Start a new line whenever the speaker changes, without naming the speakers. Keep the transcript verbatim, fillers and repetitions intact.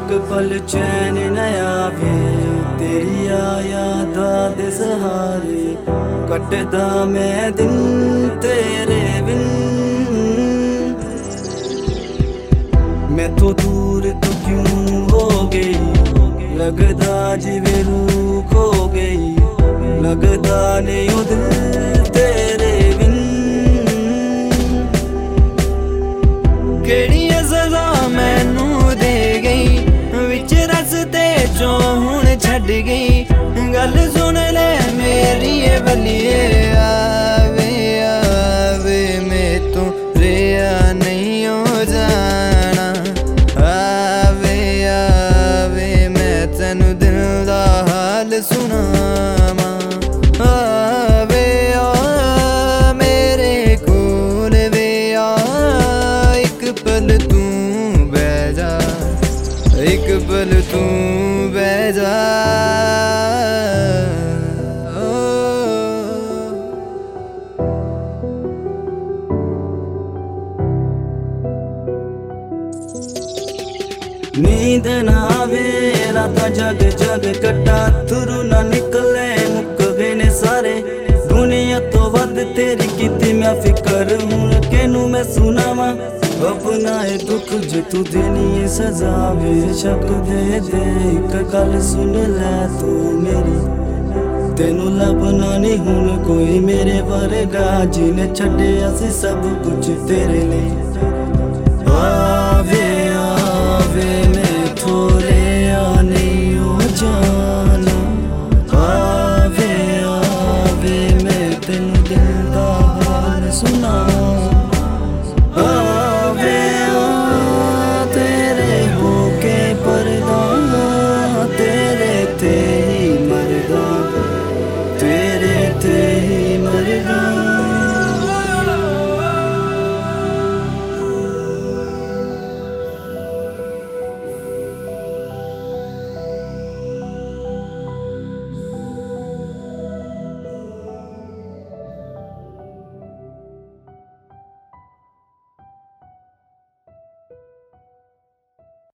एक पल चैन न आवे तेरी यादा दे सहारे कटदा मैं दिन तेरे बिन। मैं तो दूर तो क्यों हो गई लगदा जिवें रूह खो गई लगदा नहीं ओ दिल तेरे बिन।
केड़ी सज़ा मैनू दे गई विच रस्ते चों हुण छड्ड गई। गल सुन ले मेरी बलिए आवे आवे मैं तो रेया नहीं हो जाना। आवे आवे मैं तैनू दिल दा हाल सुनावां। आवे आ मेरे कोल वे आ एक पल तू बह जा एक पल तू बह जा।
नींद ना आवे रातां जग जग कट्टा थुरू ना निकले मुक गए ने सारे। दुनिया तो वध तेरी कीती मैं फिकर हुण केनू मैं सुनावां अपना है दुख जे तू देनी है सजा बेशक दे दे। एक गल सुन लै तू मेरी तेनू लभना नहीं हुण कोई मेरे वर्गा जिन्हें छड्डिया सी सब कुछ तेरे लिए। आवे आवे